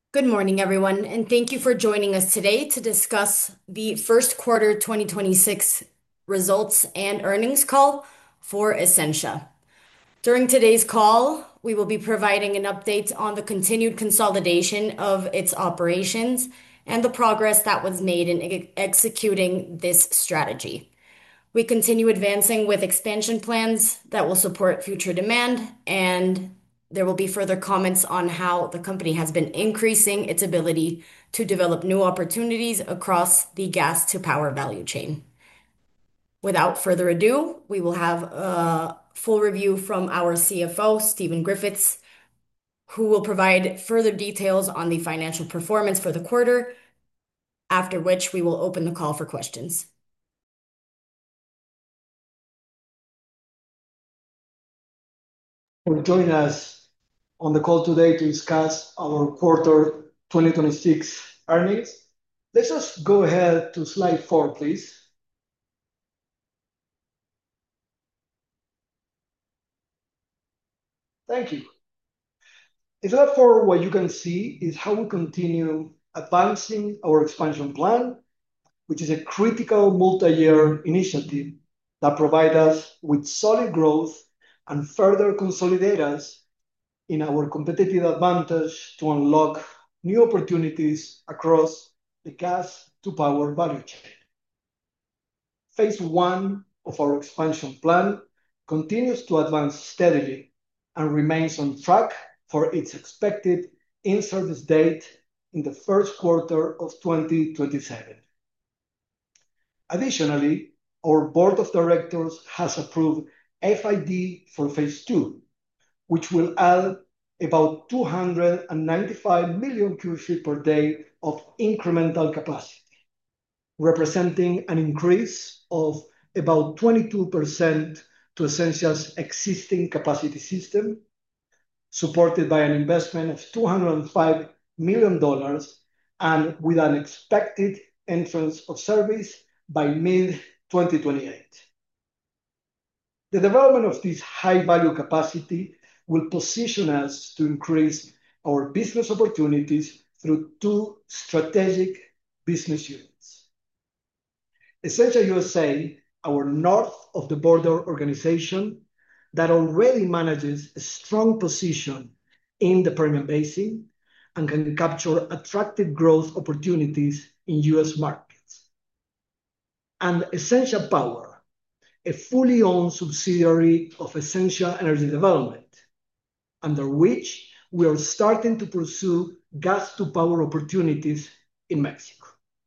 Good morning, everyone, and thank you for joining us today to discuss the first quarter 2026 results and earnings call for Essentia. During today's call, we will be providing an update on the continued consolidation of its operations and the progress that was made in executing this strategy. We continue advancing with expansion plans that will support future demand, and there will be further comments on how the company has been increasing its ability to develop new opportunities across the gas to power value chain. Without further ado, we will have a full review from our CFO, Stephen Griffiths, who will provide further details on the financial performance for the quarter, after which we will open the call for questions. For joining us on the call today to discuss our quarter 2026 earnings. Let's just go ahead to slide 4, please. Thank you. In slide 4, what you can see is how we continue advancing our expansion plan, which is a critical multi-year initiative that provide us with solid growth and further consolidate us in our competitive advantage to unlock new opportunities across the gas to power value chain. Phase 1 of our expansion plan continues to advance steadily and remains on track for its expected in-service date in the first quarter of 2027. Additionally, our board of directors has approved FID for phase 2, which will add about 295 million cubic feet per day of incremental capacity, representing an increase of about 22% to Essentia's existing capacity system, supported by an investment of $205 million and with an expected entrance of service by mid-2028. The development of this high-value capacity will position us to increase our business opportunities through two strategic business units. Essentia USA, our north of the border organization that already manages a strong position in the Permian Basin and can capture attractive growth opportunities in U.S. markets. And Essentia Power, a fully owned subsidiary of Essentia Energy Development, under which we are starting to pursue gas to power opportunities in Mexico.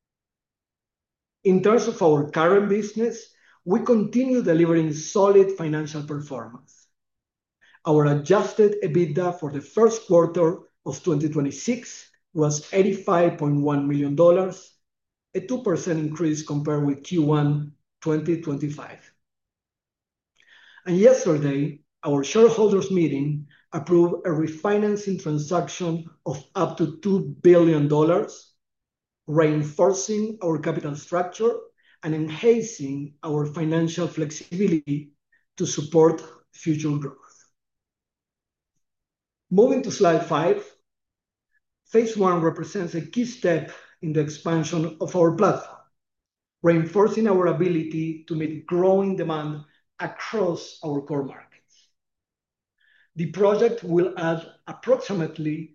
In terms of our current business, we continue delivering solid financial performance. Our adjusted EBITDA for the first quarter of 2026 was $85.1 million, a 2% increase compared with Q1 2025. And yesterday, our shareholders meeting approved a refinancing transaction of up to $2 billion, reinforcing our capital structure and enhancing our financial flexibility to support future growth. Moving to slide 5, phase 1 represents a key step in the expansion of our platform, reinforcing our ability to meet growing demand across our core markets. The project will add approximately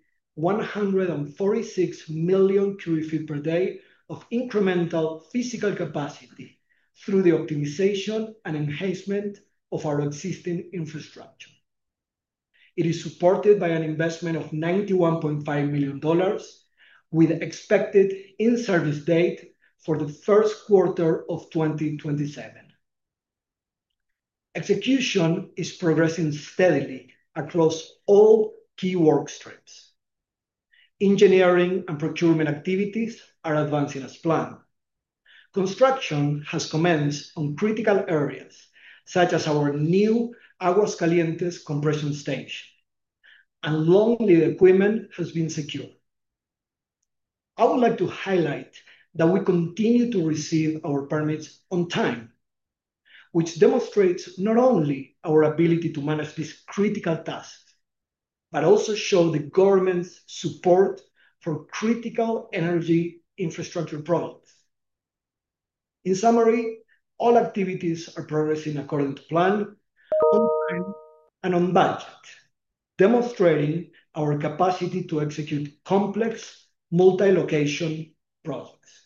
146 million cubic feet per day of incremental physical capacity through the optimization and enhancement of our existing infrastructure. It is supported by an investment of $91.5 million with expected in-service date for the first quarter of 2027. Execution is progressing steadily across all key work streams. Engineering and procurement activities are advancing as planned. Construction has commenced on critical areas, such as our new Aguas Calientes compression station, and long lead equipment has been secured. I would like to highlight that we continue to receive our permits on time, which demonstrates not only our ability to manage these critical tasks, but also show the government's support for critical energy infrastructure projects. In summary, all activities are progressing according to plan, on time, and on budget, demonstrating our capacity to execute complex multi-location projects.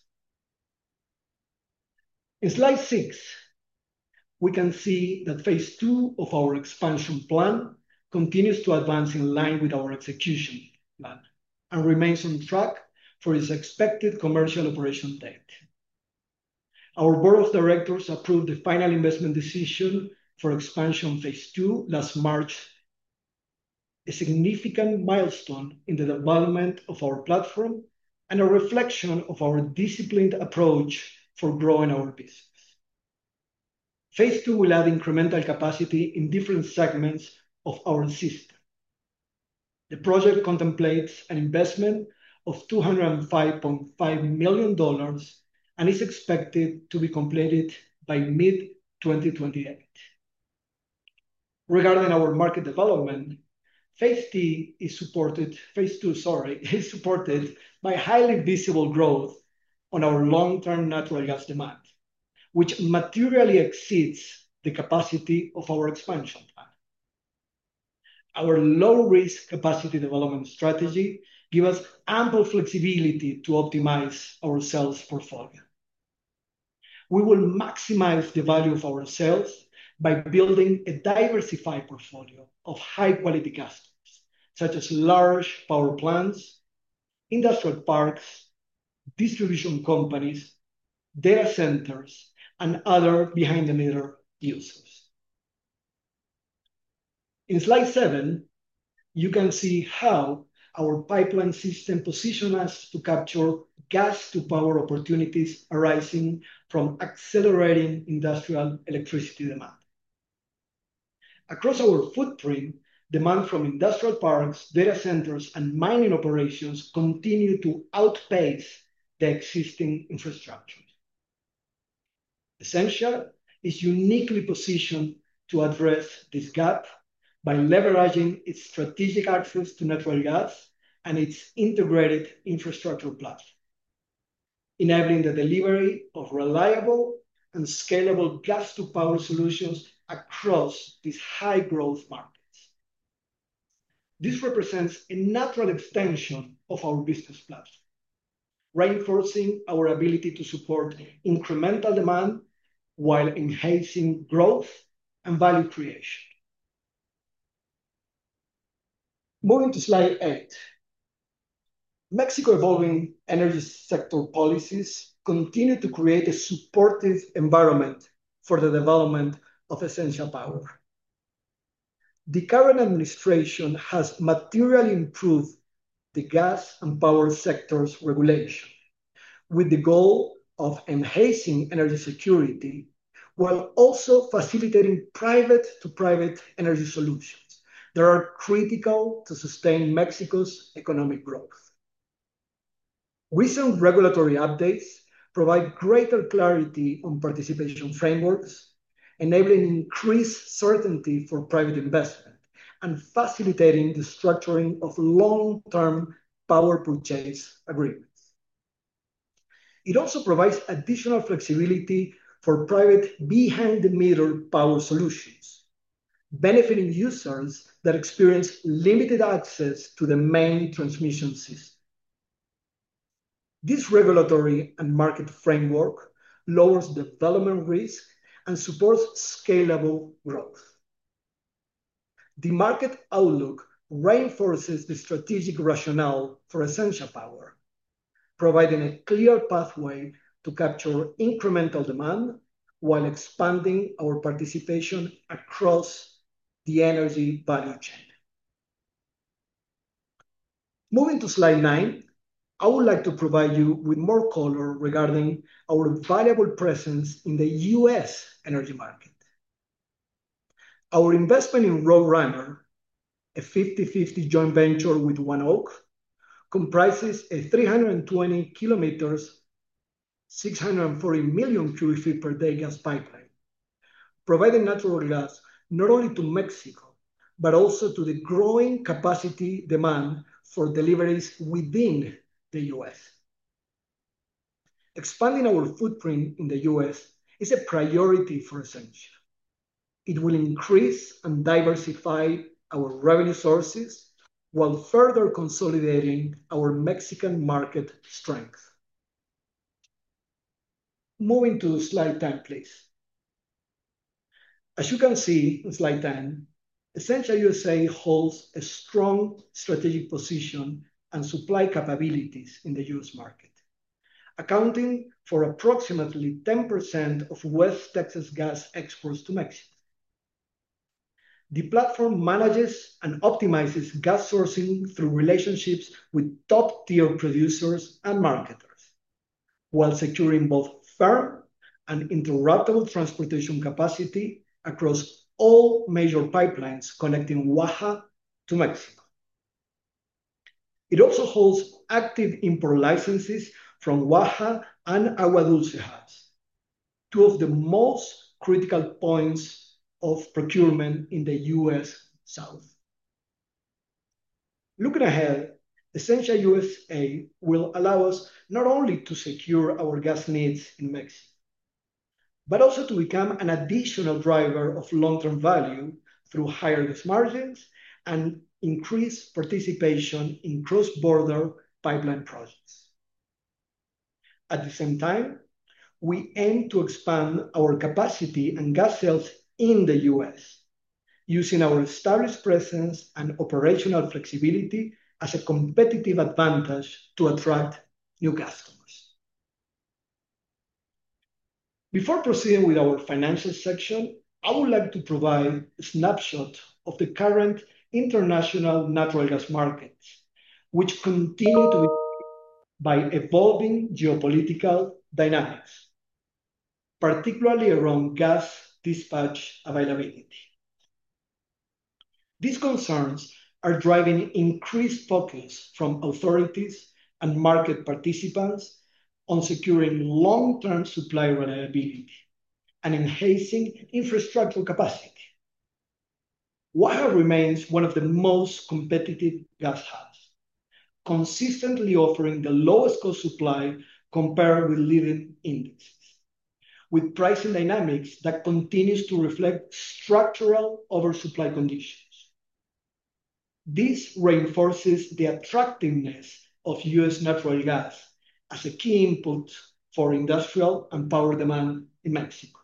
In slide 6, we can see that phase 2 of our expansion plan continues to advance in line with our execution plan and remains on track for its expected commercial operation date. Our board of directors approved the final investment decision for expansion phase 2 last March, a significant milestone in the development of our platform and a reflection of our disciplined approach for growing our business. Phase 2 will add incremental capacity in different segments of our system. The project contemplates an investment of $205.5 million and is expected to be completed by mid-2028. Regarding our market development, phase 2 is supported by highly visible growth on our long-term natural gas demand, which materially exceeds the capacity of our expansion plan. Our low-risk capacity development strategy gives us ample flexibility to optimize our sales portfolio. We will maximize the value of our sales by building a diversified portfolio of high-quality customers, such as large power plants, industrial parks, distribution companies, data centers, and other behind-the-meter users. In slide 7, you can see how our pipeline system positions us to capture gas-to-power opportunities arising from accelerating industrial electricity demand. Across our footprint, demand from industrial parks, data centers, and mining operations continue to outpace the existing infrastructure. Essentia is uniquely positioned to address this gap by leveraging its strategic access to natural gas and its integrated infrastructure platform, enabling the delivery of reliable and scalable gas-to-power solutions across these high-growth markets. This represents a natural extension of our business platform, reinforcing our ability to support incremental demand while enhancing growth and value creation. Moving to slide 8, Mexico's evolving energy sector policies continue to create a supportive environment for the development of Essentia Power. The current administration has materially improved the gas and power sector's regulation, with the goal of enhancing energy security while also facilitating private-to-private energy solutions that are critical to sustain Mexico's economic growth. Recent regulatory updates provide greater clarity on participation frameworks, enabling increased certainty for private investment and facilitating the structuring of long-term power purchase agreements. It also provides additional flexibility for private behind-the-meter power solutions, benefiting users that experience limited access to the main transmission system. This regulatory and market framework lowers development risk and supports scalable growth. The market outlook reinforces the strategic rationale for Essentia Power, providing a clear pathway to capture incremental demand while expanding our participation across the energy value chain. Moving to slide 9, I would like to provide you with more color regarding our valuable presence in the U.S. energy market. Our investment in Roadrunner, a 50/50 joint venture with ONEOK, comprises a 320 kilometers, 640 million cubic feet per day gas pipeline, providing natural gas not only to Mexico, but also to the growing capacity demand for deliveries within the US. Expanding our footprint in the US is a priority for Essentia. It will increase and diversify our revenue sources while further consolidating our Mexican market strength. Moving to slide 10, please. As you can see in slide 10, Essentia USA holds a strong strategic position and supply capabilities in the US market, accounting for approximately 10% of West Texas gas exports to Mexico. The platform manages and optimizes gas sourcing through relationships with top-tier producers and marketers, while securing both firm and interruptible transportation capacity across all major pipelines connecting Waha to Mexico. It also holds active import licenses from Waha and Agua Dulce hubs, two of the most critical points of procurement in the US South. Looking ahead, Essentia USA will allow us not only to secure our gas needs in Mexico, but also to become an additional driver of long-term value through higher gas margins and increased participation in cross-border pipeline projects. At the same time, we aim to expand our capacity and gas sales in the US, using our established presence and operational flexibility as a competitive advantage to attract new customers. Before proceeding with our financial section, I would like to provide a snapshot of the current international natural gas markets, which continue to be by evolving geopolitical dynamics, particularly around gas dispatch availability. These concerns are driving increased focus from authorities and market participants on securing long-term supply reliability and enhancing infrastructure capacity. Waha remains one of the most competitive gas hubs, consistently offering the lowest cost supply compared with leading indexes, with pricing dynamics that continues to reflect structural oversupply conditions. This reinforces the attractiveness of US natural gas as a key input for industrial and power demand in Mexico.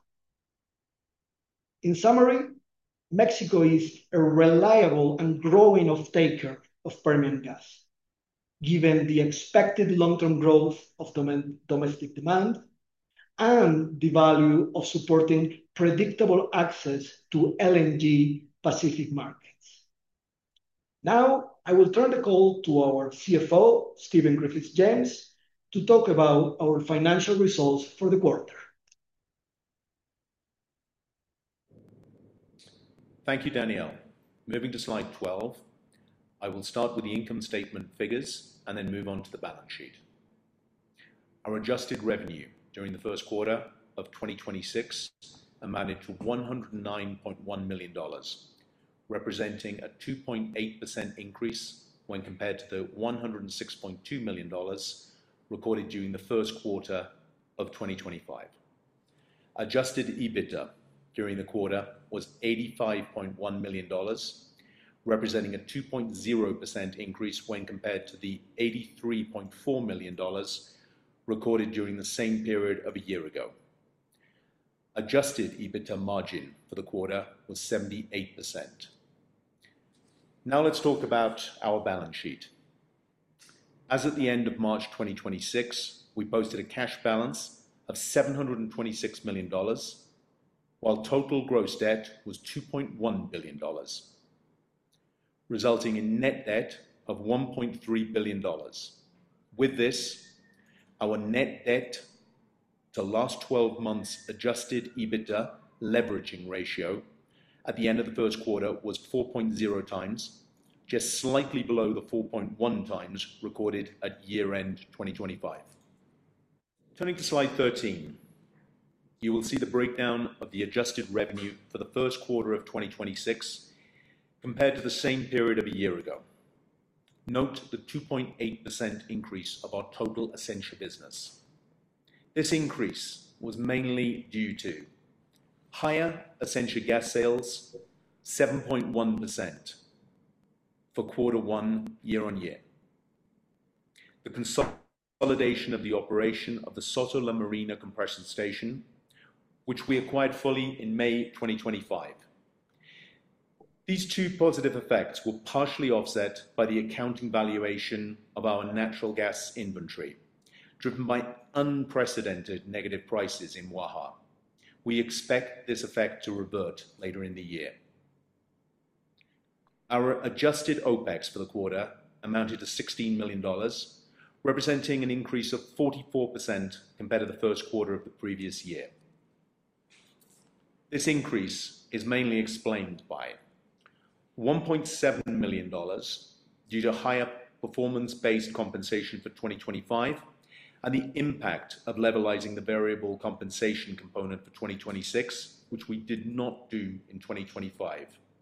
In summary, Mexico is a reliable and growing off-taker of Permian gas, given the expected long-term growth of domestic demand and the value of supporting predictable access to LNG Pacific markets. Now, I will turn the call to our CFO, Stephen Griffiths-James, to talk about our financial results for the quarter. Thank you, Daniel. Moving to slide 12, I will start with the income statement figures and then move on to the balance sheet. Our adjusted revenue during the first quarter of 2026 amounted to $109.1 million, representing a 2.8% increase when compared to the $106.2 million recorded during the first quarter of 2025. Adjusted EBITDA during the quarter was $85.1 million, representing a 2.0% increase when compared to the $83.4 million recorded during the same period of a year ago. Adjusted EBITDA margin for the quarter was 78%. Now let's talk about our balance sheet. As at the end of March 2026, we posted a cash balance of $726 million, while total gross debt was $2.1 billion, resulting in net debt of $1.3 billion. With this, our net debt to last 12 months adjusted EBITDA leveraging ratio at the end of the first quarter was 4.0 times, just slightly below the 4.1 times recorded at year-end 2025. Turning to slide 13, you will see the breakdown of the adjusted revenue for the first quarter of 2026 compared to the same period of a year ago. Note the 2.8% increase of our total Essentia business. This increase was mainly due to higher Essentia gas sales, 7.1% for quarter one year on year. The consolidation of the operation of the Soto La Marina compression station, which we acquired fully in May 2025. These two positive effects were partially offset by the accounting valuation of our natural gas inventory, driven by unprecedented negative prices in Waha. We expect this effect to revert later in the year. Our adjusted OPEX for the quarter amounted to $16 million, representing an increase of 44% compared to the first quarter of the previous year. This increase is mainly explained by $1.7 million due to higher performance-based compensation for 2025 and the impact of levelizing the variable compensation component for 2026, which we did not do in 2025.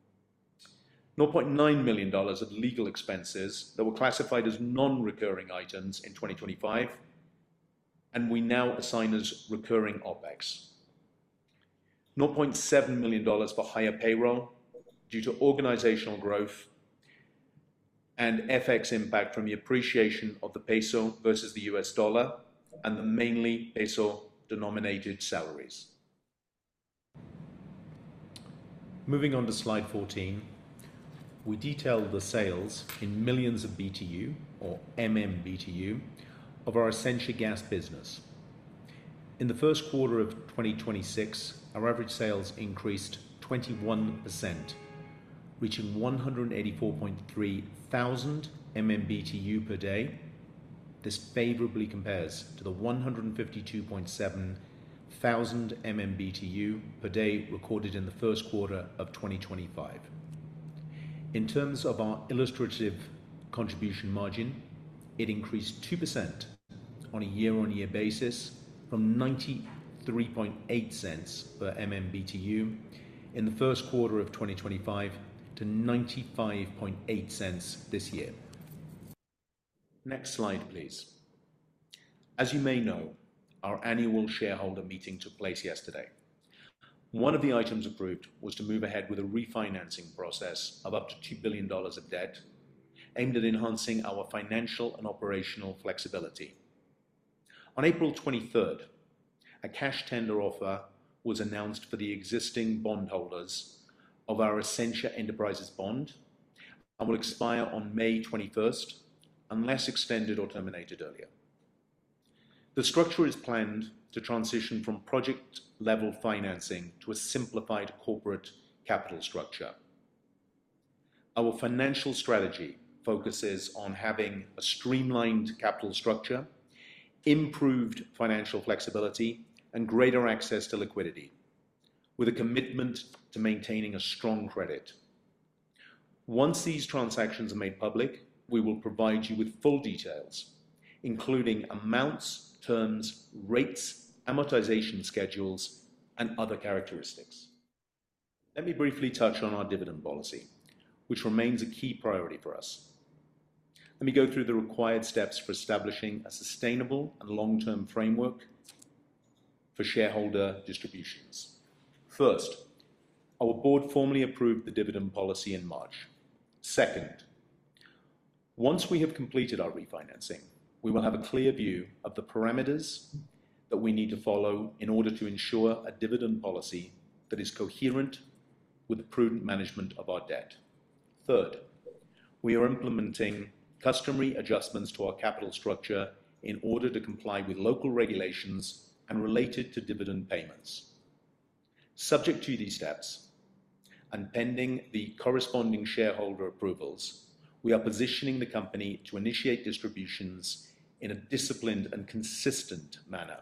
$0.9 million of legal expenses that were classified as non-recurring items in 2025, and we now assign as recurring OPEX. $0.7 million for higher payroll due to organizational growth and FX impact from the appreciation of the peso versus the US dollar and the mainly peso-denominated salaries. Moving on to slide 14, we detail the sales in millions of BTU, or MMBTU, of our Essentia gas business. In the first quarter of 2026, our average sales increased 21%, reaching 184.3 thousand MMBTU per day. This favorably compares to the 152.7 thousand MMBTU per day recorded in the first quarter of 2025. In terms of our illustrative contribution margin, it increased 2% on a year-on-year basis from 93.8 cents per MMBTU in the first quarter of 2025 to 95.8 cents this year. Next slide, please. As you may know, our annual shareholder meeting took place yesterday. One of the items approved was to move ahead with a refinancing process of up to $2 billion of debt aimed at enhancing our financial and operational flexibility. On April 23rd, a cash tender offer was announced for the existing bondholders of our Essentia Enterprises bond and will expire on May 21st unless extended or terminated earlier. The structure is planned to transition from project-level financing to a simplified corporate capital structure. Our financial strategy focuses on having a streamlined capital structure, improved financial flexibility, and greater access to liquidity, with a commitment to maintaining a strong credit. Once these transactions are made public, we will provide you with full details, including amounts, terms, rates, amortization schedules, and other characteristics. Let me briefly touch on our dividend policy, which remains a key priority for us. Let me go through the required steps for establishing a sustainable and long-term framework for shareholder distributions. First, our board formally approved the dividend policy in March. Second, once we have completed our refinancing, we will have a clear view of the parameters that we need to follow in order to ensure a dividend policy that is coherent with the prudent management of our debt. Third, we are implementing customary adjustments to our capital structure in order to comply with local regulations and related to dividend payments. Subject to these steps, and pending the corresponding shareholder approvals, we are positioning the company to initiate distributions in a disciplined and consistent manner.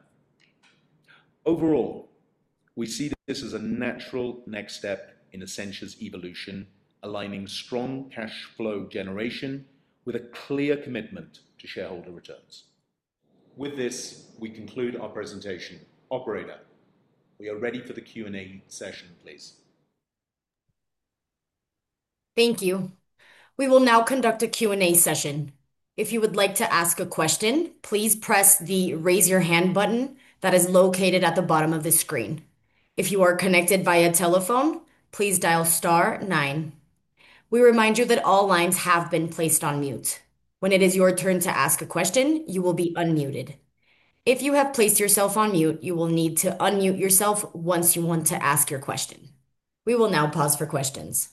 Overall, we see this as a natural next step in Essentia's evolution, aligning strong cash flow generation with a clear commitment to shareholder returns. With this, we conclude our presentation. Operator, we are ready for the Q&A session, please. Thank you. We will now conduct a Q&A session. If you would like to ask a question, please press the raise your hand button that is located at the bottom of the screen. If you are connected via telephone, please dial *9. We remind you that all lines have been placed on mute. When it is your turn to ask a question, you will be unmuted. If you have placed yourself on mute, you will need to unmute yourself once you want to ask your question. We will now pause for questions.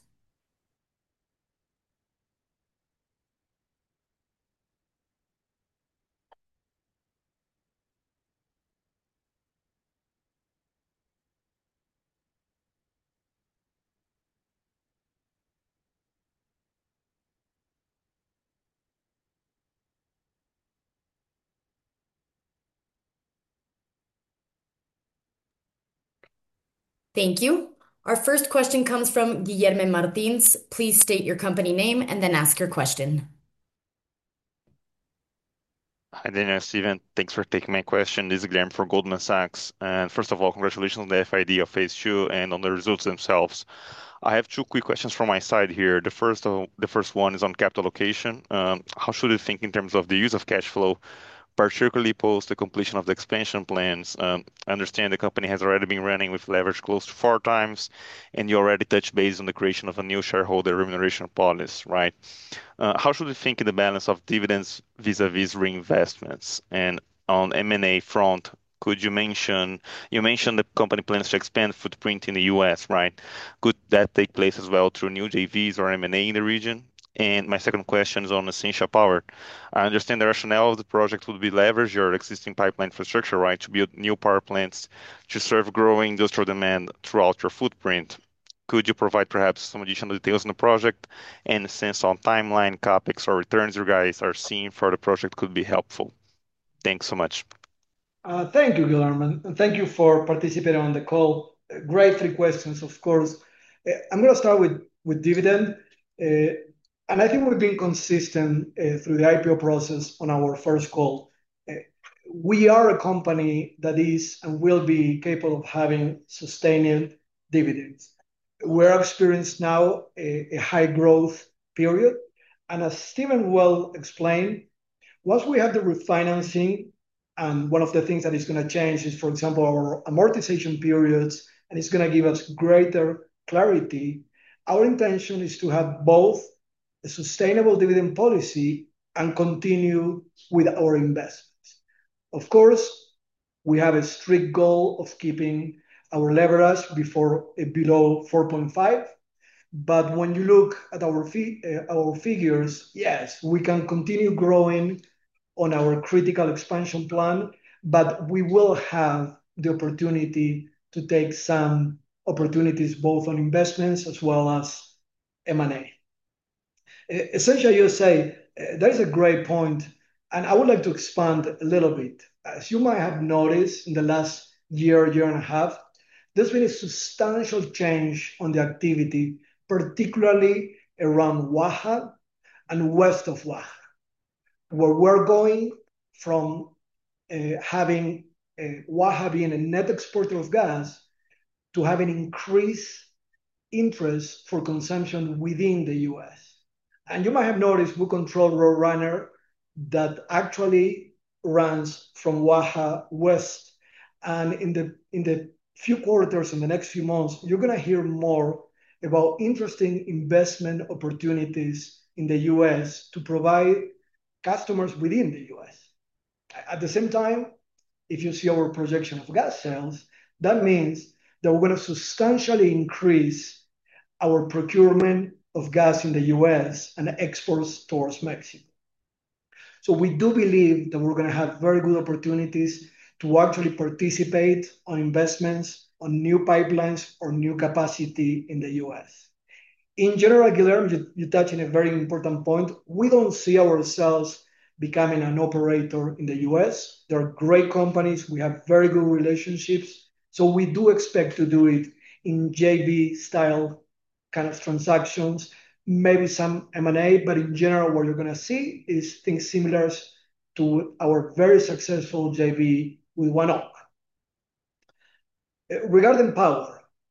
Thank you. Our first question comes from Guilherme Martins. Please state your company name and then ask your question. Hi, Daniel, Steven. Thanks for taking my question. This is Guilherme from Goldman Sachs. And first of all, congratulations on the FID of phase two and on the results themselves. I have two quick questions from my side here. The first one is on capital allocation. How should we think in terms of the use of cash flow, particularly post the completion of the expansion plans? I understand the company has already been running with leverage close to 4 times, and you already touched base on the creation of a new shareholder remuneration policy, right? How should we think in the balance of dividends vis-à-vis reinvestments? And on M&A front, you mentioned the company plans to expand footprint in the U.S., right? Could that take place as well through new JVs or M&A in the region? And my second question is on Essentia Power. I understand the rationale of the project would be leverage your existing pipeline infrastructure, right, to build new power plants to serve growing industrial demand throughout your footprint. Could you provide perhaps some additional details on the project and a sense on timeline, CapEx, or returns you guys are seeing for the project could be helpful? Thanks so much. Thank you, Guillermo, and thank you for participating on the call. Great three questions, of course. I'm going to start with dividend. And I think we've been consistent through the IPO process on our first call. We are a company that is and will be capable of having sustained dividends. We're experiencing now a high growth period. And as Steven well explained, once we have the refinancing, and one of the things that is going to change is, for example, our amortization periods, and it's going to give us greater clarity. Our intention is to have both a sustainable dividend policy and continue with our investments. Of course, we have a strict goal of keeping our leverage below 4.5. But when you look at our figures, yes, we can continue growing on our critical expansion plan, but we will have the opportunity to take some opportunities both on investments as well as M&A. Essentially, you say that is a great point, and I would like to expand a little bit. As you might have noticed in the last year and a half, there's been a substantial change on the activity, particularly around Waha and west of Waha, where we're going from having Waha being a net exporter of gas to having increased interest for consumption within the U.S. And you might have noticed we control Roadrunner that actually runs from Waha west. And in the few quarters, in the next few months, you're going to hear more about interesting investment opportunities in the U.S. to provide customers within the U.S. At the same time, if you see our projection of gas sales, that means that we're going to substantially increase our procurement of gas in the U.S. and exports towards Mexico. So we do believe that we're going to have very good opportunities to actually participate on investments on new pipelines or new capacity in the U.S. In general, Guillermo, you touch on a very important point. We don't see ourselves becoming an operator in the U.S. There are great companies. We have very good relationships. So we do expect to do it in JV style kind of transactions, maybe some M&A, but in general, what you're going to see is things similar to our very successful JV with ONEOK. Regarding power,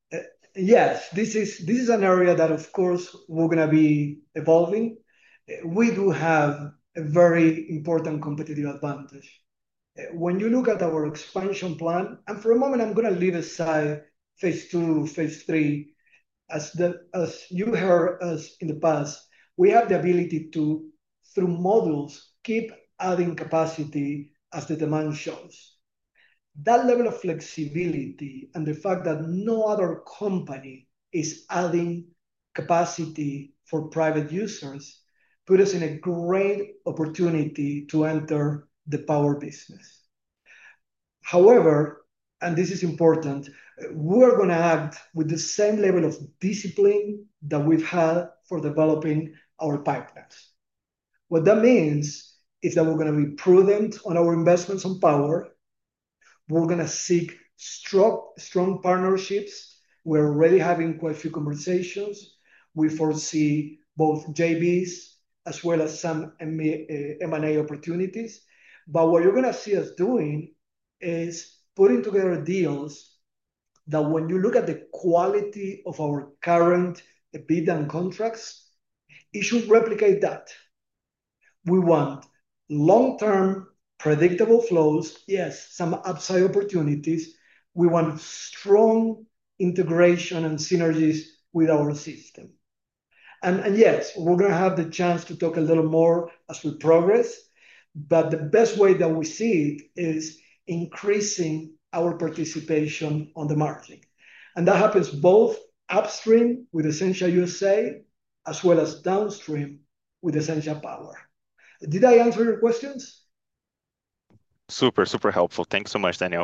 Yes, this is an area that, of course, we're going to be evolving. We do have a very important competitive advantage. When you look at our expansion plan, and for a moment, I'm going to leave aside phase two, phase three, as you heard us in the past, we have the ability to, through modules, keep adding capacity as the demand shows. That level of flexibility and the fact that no other company is adding capacity for private users put us in a great opportunity to enter the power business. However, and this is important, we're going to act with the same level of discipline that we've had for developing our pipelines. What that means is that we're going to be prudent on our investments on power. We're going to seek strong partnerships. We're already having quite a few conversations. We foresee both JVs as well as some M&A opportunities. But what you're going to see us doing is putting together deals that, when you look at the quality of our current bid and contracts, it should replicate that. We want long-term predictable flows, yes, some upside opportunities. We want strong integration and synergies with our system. And yes, we're going to have the chance to talk a little more as we progress, but the best way that we see it is increasing our participation on the margin. And that happens both upstream with Essentia USA as well as downstream with Essentia Power. Did I answer your questions? Super, super helpful. Thanks so much, Daniel.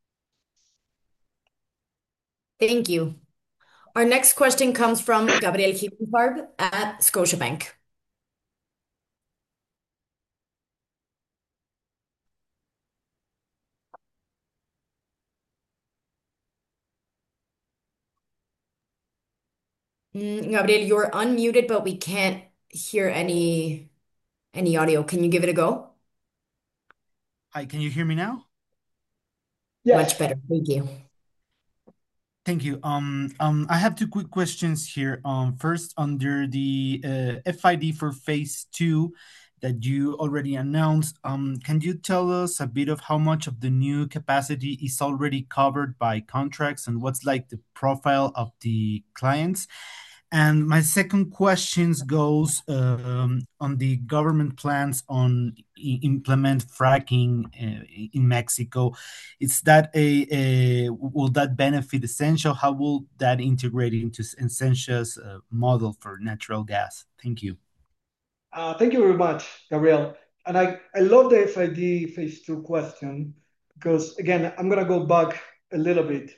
Thank you. Our next question comes from Gabriel Himelfarb at Scotiabank. Gabriel, you're unmuted, but we can't hear any audio. Can you give it a go? Hi, can you hear me now? Yes. Much better. Thank you. Thank you. I have two quick questions here. First, under the FID for phase two that you already announced, can you tell us a bit of how much of the new capacity is already covered by contracts and what's like the profile of the clients? And my second question goes on the government plans on implement fracking in Mexico. Will that benefit Essentia? How will that integrate into Essentia's model for natural gas? Thank you. Thank you very much, Gabriel. And I love the FID phase two question because, again, I'm going to go back a little bit.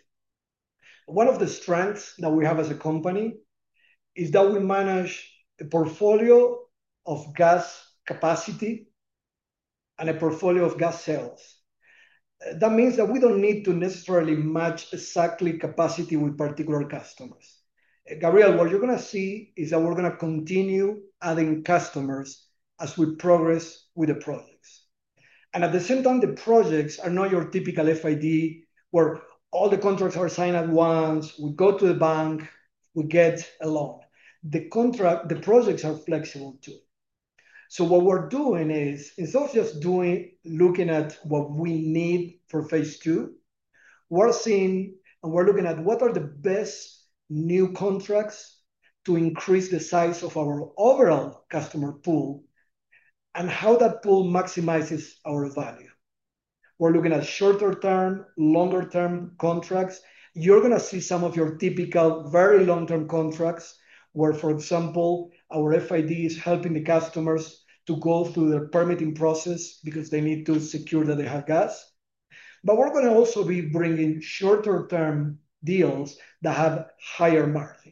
One of the strengths that we have as a company is that we manage a portfolio of gas capacity and a portfolio of gas sales. That means that we don't need to necessarily match exactly capacity with particular customers. Gabriel, what you're going to see is that we're going to continue adding customers as we progress with the projects. And at the same time, the projects are not your typical FID where all the contracts are signed at once, we go to the bank, we get a loan. The projects are flexible too. So what we're doing is, instead of just looking at what we need for phase two, we're seeing and we're looking at what are the best new contracts to increase the size of our overall customer pool and how that pool maximizes our value. We're looking at shorter term, longer term contracts. You're going to see some of your typical very long-term contracts where, for example, our FID is helping the customers to go through the permitting process because they need to secure that they have gas. But we're going to also be bringing shorter term deals that have higher margin.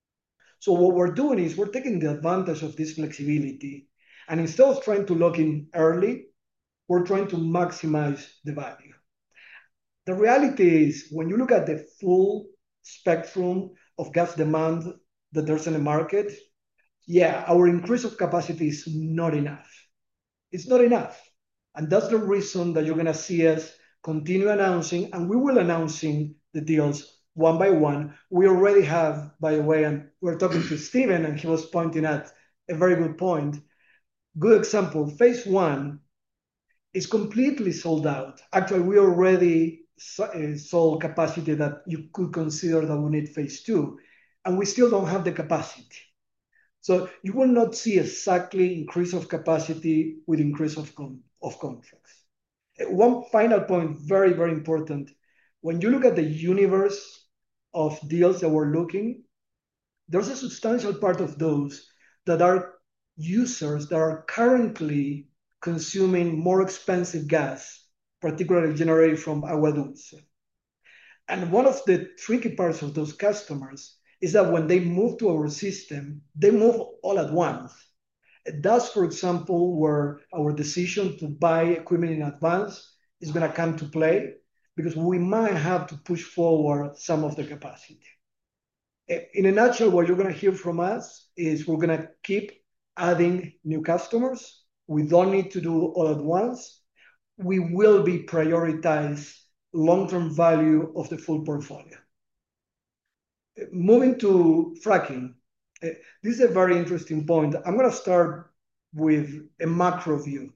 So what we're doing is we're taking the advantage of this flexibility, and instead of trying to lock in early, we're trying to maximize the value. The reality is, when you look at the full spectrum of gas demand that there's in the market, yeah, our increase of capacity is not enough. It's not enough. And that's the reason that you're going to see us continue announcing, and we will announcing the deals one by one. We already have, by the way, and we're talking to Steven, and he was pointing at a very good point. Good example, phase one is completely sold out. Actually, we already sold capacity that you could consider that we need phase two, and we still don't have the capacity. So you will not see exactly increase of capacity with increase of contracts. One final point, very, very important. When you look at the universe of deals that we're looking, there's a substantial part of those that are users that are currently consuming more expensive gas, particularly generated from agua dulce. And one of the tricky parts of those customers is that when they move to our system, they move all at once. That's, for example, where our decision to buy equipment in advance is going to come to play, because we might have to push forward some of the capacity. In a nutshell, what you're going to hear from us is we're going to keep adding new customers. We don't need to do all at once. We will be prioritize long-term value of the full portfolio. Moving to fracking, this is a very interesting point. I'm going to start with a macro view.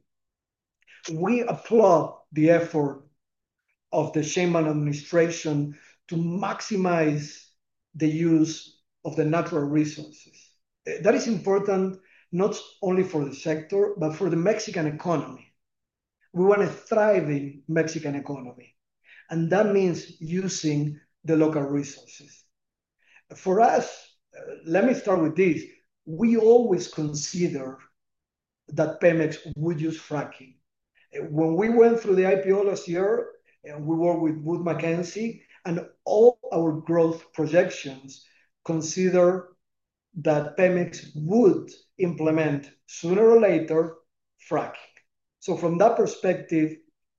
We applaud the effort of the Sheinbaum administration to maximize the use of the natural resources. That is important not only for the sector, but for the Mexican economy. We want a thriving Mexican economy, and that means using the local resources. For us, let me start with this. We always consider that Pemex would use fracking. When we went through the IPO last year, we worked with Wood Mackenzie, and all our growth projections consider that Pemex would implement sooner or later fracking. So from that perspective,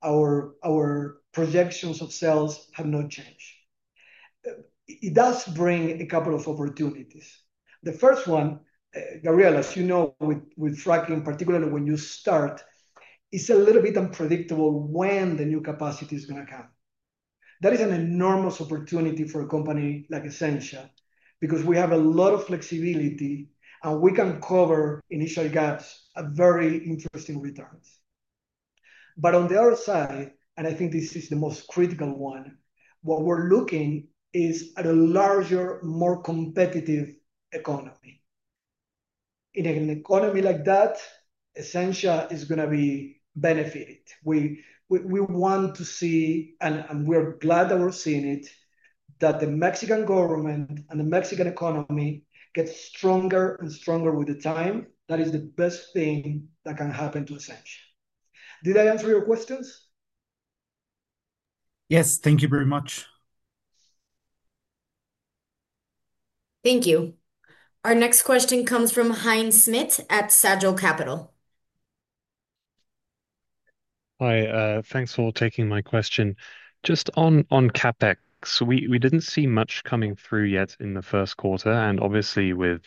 our projections of sales have not changed. It does bring a couple of opportunities. The first one, Gabriel, as you know, with fracking, particularly when you start, it's a little bit unpredictable when the new capacity is going to come. That is an enormous opportunity for a company like Essentia, because we have a lot of flexibility and we can cover initial gaps at very interesting returns. But on the other side, and I think this is the most critical one, what we're looking is at a larger, more competitive economy. In an economy like that, Essentia is going to be benefited. We want to see, and we're glad that we're seeing it, that the Mexican government and the Mexican economy get stronger and stronger with the time. That is the best thing that can happen to Essentia. Did I answer your questions? Yes, thank you very much. Thank you. Our next question comes from Heinz Smith at Sagel Capital. Hi, thanks for taking my question. Just on CapEx, we didn't see much coming through yet in the first quarter, and obviously with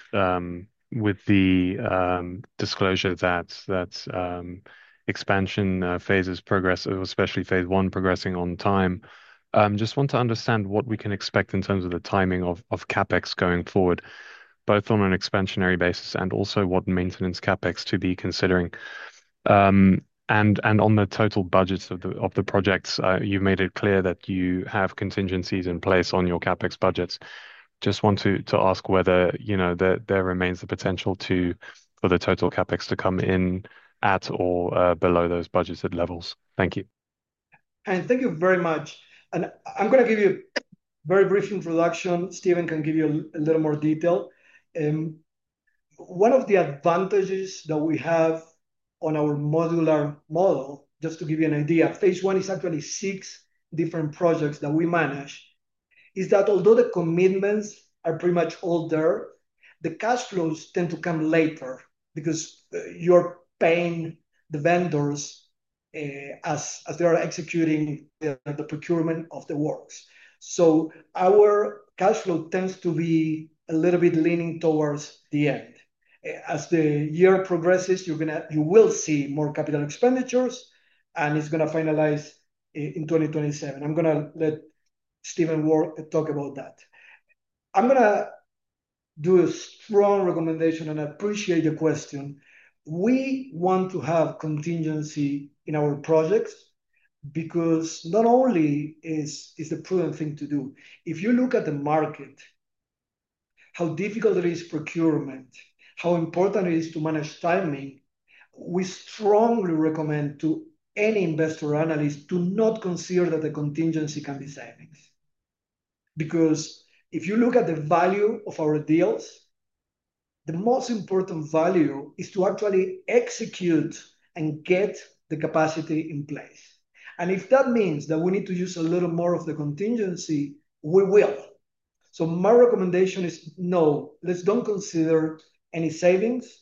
the disclosure that expansion phases progress, especially phase one progressing on time. Just want to understand what we can expect in terms of the timing of CapEx going forward, both on an expansionary basis and also what maintenance CapEx to be considering. And on the total budgets of the projects, you've made it clear that you have contingencies in place on your CapEx budgets. Just want to ask whether, there remains the potential for the total CapEx to come in at or below those budgeted levels. Thank you. And thank you very much. And I'm going to give you a very brief introduction. Steven can give you a little more detail. One of the advantages that we have on our modular model, just to give you an idea, phase one is actually 6 different projects that we manage, is that although the commitments are pretty much all there, the cash flows tend to come later because you're paying the vendors as they are executing the procurement of the works. So our cash flow tends to be a little bit leaning towards the end. As the year progresses, you will see more capital expenditures, and it's going to finalize in 2027. I'm going to let Stephen talk about that. I'm gonna do a strong recommendation and appreciate the question. We want to have contingency in our projects because not only is the prudent thing to do, if you look at the market, how difficult it is procurement, how important it is to manage timing, we strongly recommend to any investor analyst to not consider that the contingency can be savings. Because if you look at the value of our deals, the most important value is to actually execute and get the capacity in place. And if that means that we need to use a little more of the contingency, we will. So my recommendation is no, let's don't consider any savings.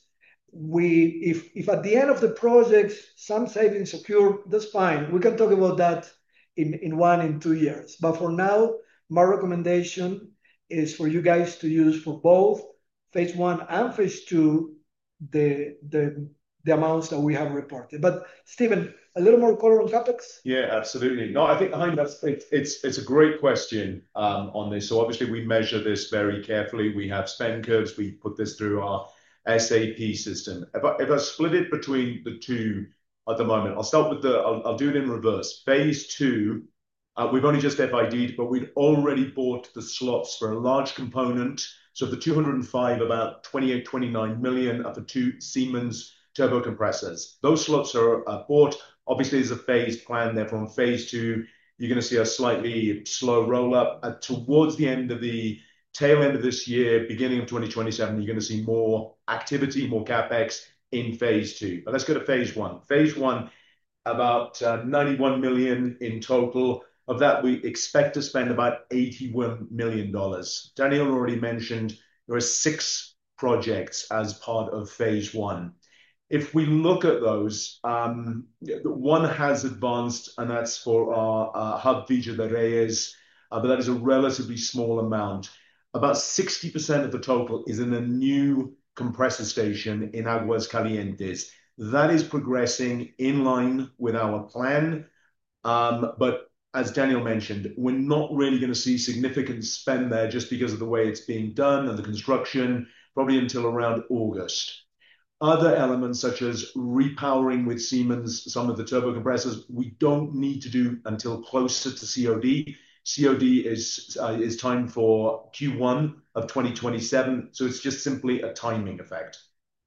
If at the end of the project some savings occur, that's fine. We can talk about that in 1 and 2 years. But for now, my recommendation is for you guys to use for both phase 1 and phase 2 the amounts that we have reported. But Stephen, a little more color on CapEx? Yeah, absolutely. No, I think it's a great question on this. So obviously we measure this very carefully. We have spend curves. We put this through our SAP system. If I split it between the two at the moment, I'll do it in reverse. Phase 2, we've only just FID'd, but we'd already bought the slots for a large component. So the 205, about 28, 29 million are for 2 Siemens turbo compressors. Those slots are bought. Obviously, there's a phased plan there. From phase 2, you're going to see a slightly slow roll up. Towards the end of the tail end of this year, beginning of 2027, you're going to see more activity, more CapEx in phase 2. But let's go to phase 1. Phase 1, about 91 million in total. Of that, we expect to spend about $81 million. Daniel already mentioned there are 6 projects as part of phase 1. If we look at those, one has advanced, and that's for our hub Villa de Reyes, but that is a relatively small amount. About 60% of the total is in a new compressor station in Aguas Calientes. That is progressing in line with our plan. But as Daniel mentioned, we're not really going to see significant spend there just because of the way it's being done and the construction, probably until around August. Other elements, such as repowering with Siemens, some of the turbo compressors, we don't need to do until closer to COD. COD is timed for Q1 of 2027, so it's just simply a timing effect.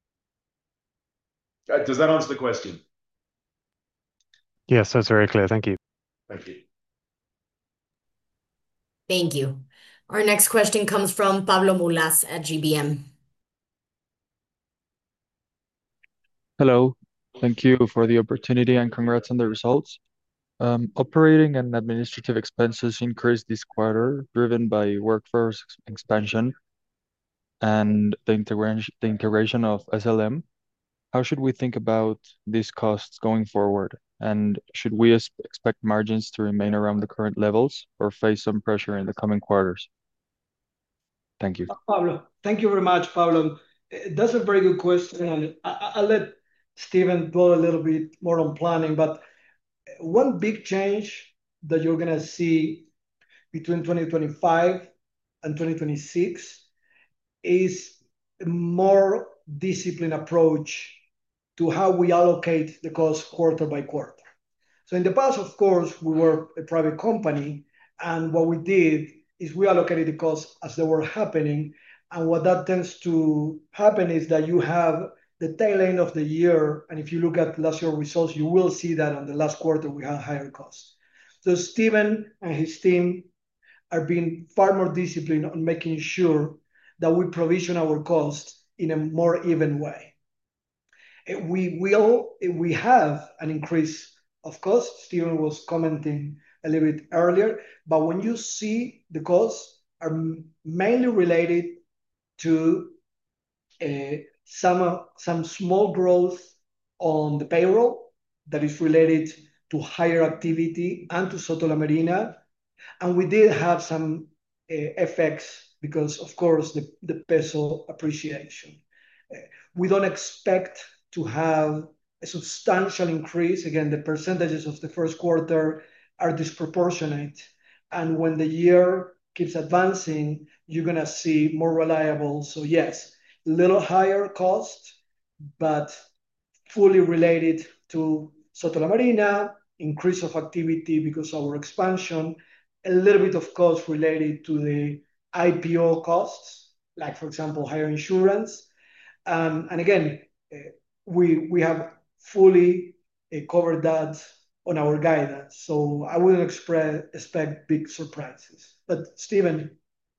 Does that answer the question? Yes, that's very clear. Thank you. Thank you. Thank you. Our next question comes from Pablo Mulas at GBM. Hello. Thank you for the opportunity and congrats on the results. Operating and administrative expenses increased this quarter, driven by workforce expansion and the integration of SLM. How should we think about these costs going forward? And should we expect margins to remain around the current levels or face some pressure in the coming quarters? Thank you. Pablo, thank you very much, Pablo. That's a very good question, and I'll let Stephen dwell a little bit more on planning. But one big change that you're going to see between 2025 and 2026 is a more disciplined approach to how we allocate the cost quarter by quarter. So in the past, of course, we were a private company, and what we did is we allocated the costs as they were happening. And what that tends to happen is that you have the tail end of the year, and if you look at last year's results, you will see that on the last quarter we had higher costs. So Stephen and his team are being far more disciplined on making sure that we provision our costs in a more even way. We have an increase of cost. Stephen was commenting a little bit earlier, but when you see the costs are mainly related to some small growth on the payroll that is related to higher activity and to Soto La Marina. And we did have some effects because, of course, the peso appreciation. We don't expect to have a substantial increase. Again, the percentages of the first quarter are disproportionate, And when the year keeps advancing, you're going to see more reliable. So yes, little higher cost, but fully related to Soto La Marina, increase of activity because of our expansion, a little bit of cost related to the IPO costs, like for example, higher insurance. And again, we have fully covered that on our guidance. So I wouldn't expect big surprises. But Steven.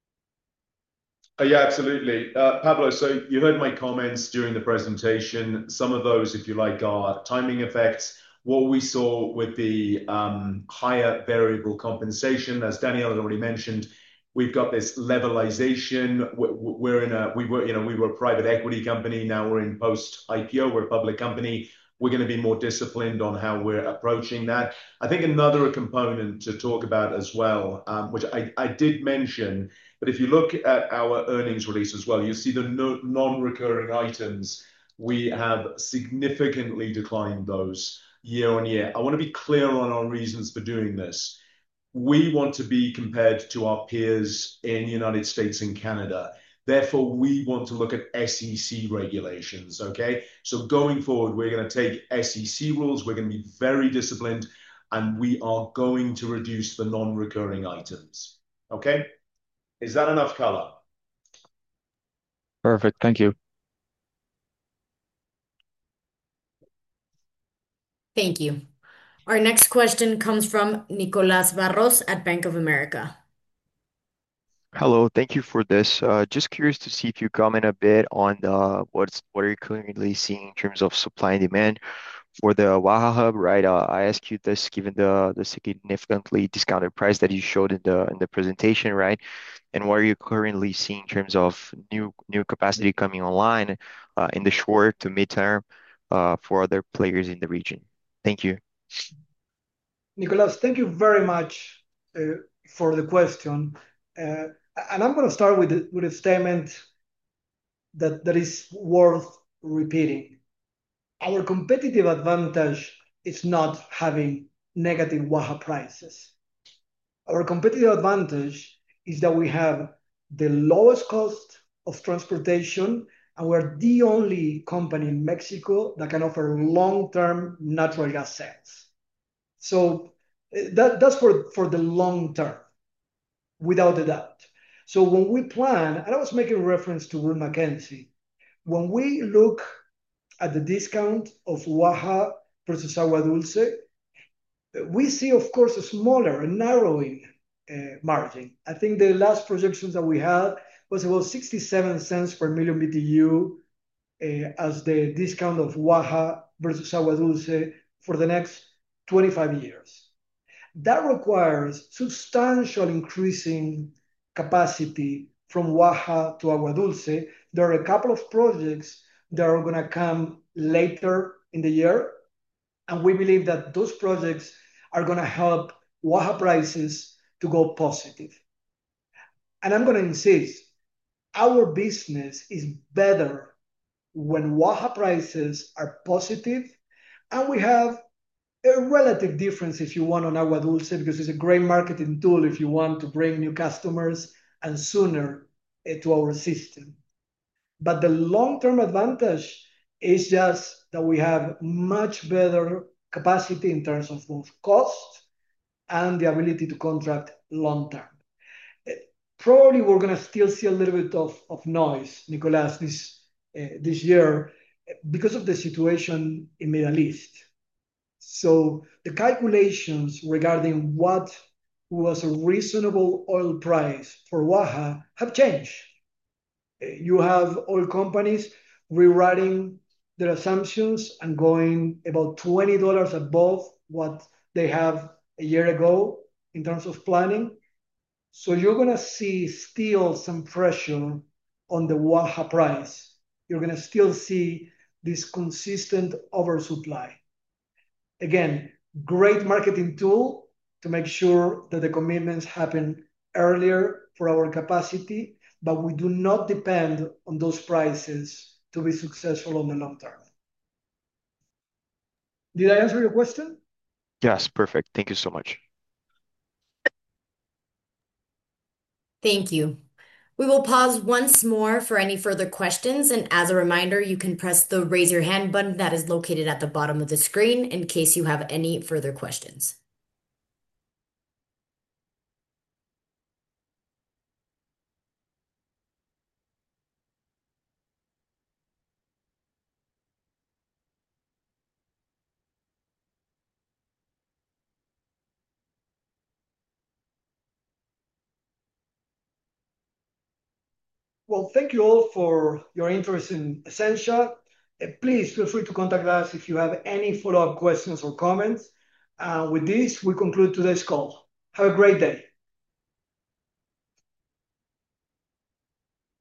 Yeah, absolutely. Pablo, so you heard my comments during the presentation. Some of those, if you like, are timing effects. What we saw with the higher variable compensation, as Daniel had already mentioned, we've got this levelization. We were a private equity company. Now we're in post IPO. We're a public company. We're going to be more disciplined on how we're approaching that. I think another component to talk about as well, which I did mention, but if you look at our earnings release as well, you see the non-recurring items. We have significantly declined those year on year. I want to be clear on our reasons for doing this. We want to be compared to our peers in the United States and Canada. Therefore, we want to look at SEC regulations, okay? So going forward, we're going to take SEC rules. We're going to be very disciplined, and we are going to reduce the non-recurring items, okay? Is that enough color? Perfect. Thank you. Thank you. Our next question comes from Nicolas Barros at Bank of America. Hello, thank you for this. Just curious to see if you comment a bit on what are you currently seeing in terms of supply and demand for the Waha Hub, right? I ask you this given the significantly discounted price that you showed in the presentation, right? And what are you currently seeing in terms of new capacity coming online in the short to midterm for other players in the region? Thank you. Nicolas, thank you very much for the question. And I'm going to start with a statement that is worth repeating. Our competitive advantage is not having negative Waha prices. Our competitive advantage is that we have the lowest cost of transportation, and we're the only company in Mexico that can offer long-term natural gas sales. So that's for the long term, without a doubt. So when we plan, and I was making reference to Wood Mackenzie, when we look at the discount of Waha versus Agua Dulce, we see, of course, a smaller, a narrowing margin. I think the last projections that we had was about 67 cents per million BTU as the discount of Waha versus Agua Dulce for the next 25 years. That requires substantial increasing capacity from Waha to Agua Dulce. There are a couple of projects that are going to come later in the year, and we believe that those projects are going to help Waha prices to go positive. And I'm going to insist, our business is better when Waha prices are positive, and we have a relative difference, if you want, on Agua Dulce, because it's a great marketing tool if you want to bring new customers and sooner to our system. But the long-term advantage is just that we have much better capacity in terms of both cost and the ability to contract long-term. Probably we're going to still see a little bit of noise, Nicolas, this year because of the situation in Middle East. So the calculations regarding what was a reasonable oil price for Waha have changed. You have oil companies rewriting their assumptions and going about $20 above what they have a year ago in terms of planning. So you're going to see still some pressure on the Waha price. You're going to still see this consistent oversupply. Again, great marketing tool to make sure that the commitments happen earlier for our capacity, but we do not depend on those prices to be successful on the long term. Did I answer your question? Yes, perfect. Thank you so much. Thank you. We will pause once more for any further questions, and as a reminder, you can press the raise your hand button that is located at the bottom of the screen in case you have any further questions. Well, thank you all for your interest in Essentia. Please feel free to contact us if you have any follow-up questions or comments. With this, we conclude today's call. Have a great day.